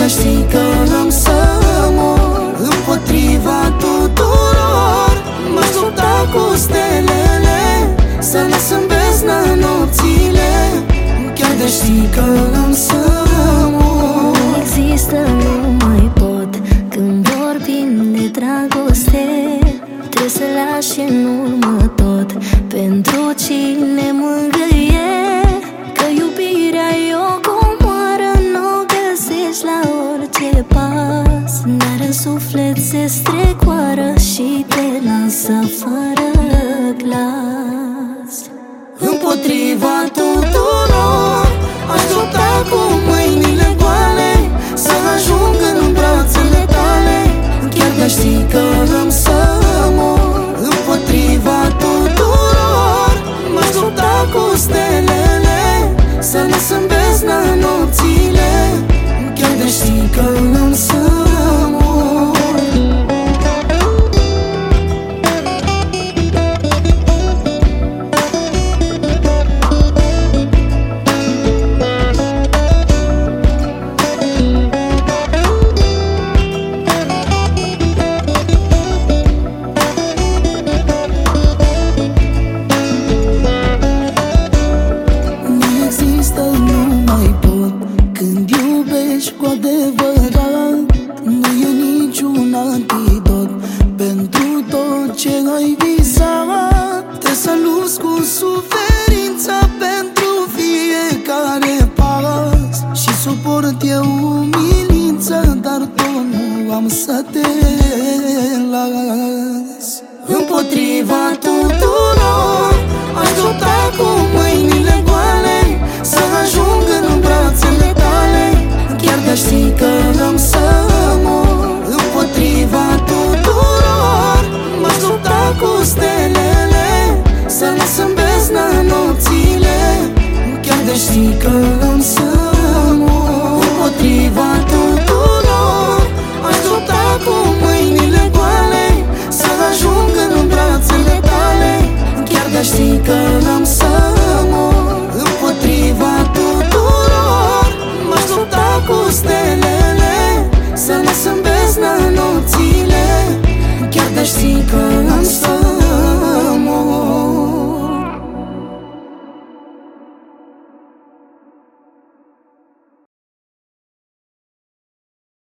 știi că am să mor împotriva tuturor. M-aș lupta cu stelele, să las în beznă nopțile, chiar de știi că am să mor. Nu există, nu mai pot când vorbim de dragoste. Trebuie să lași în urmă tot pentru cine mângâie. Că iubirea e o comoară, n-o găsești la orice pas, dar în suflet se strecoară și te lasă fără glas. Împotriva tuturor aș lupta cu mâinile goale, să ajung în brațele tale, chiar că știi că am să mor împotriva tuturor. M-aș lupta cu stelele, să las în beznă nopțile, chiar că știi că am să mor. Cu adevărat, nu e niciun antidot pentru tot ce ai visat. Trebuie să lupți cu suferința pentru fiecare pas și suport eu umilință, dar tot nu am să te las. Împotriva tuturor aș lupta cu mâinile goale, să ajung în brațele tale, chiar că știi că am să mor împotriva tuturor. M-aș lupta cu stelele, să las în beznă nopțile, chiar că știi că am să mor împotriva tuturor. Aș lupta cu mâinile goale, să ajung în brațele tale, chiar că știi că am să mor împotriva tuturor. M-aș lupta cu stelele, să las în beznă nopțile, chiar că știi că am să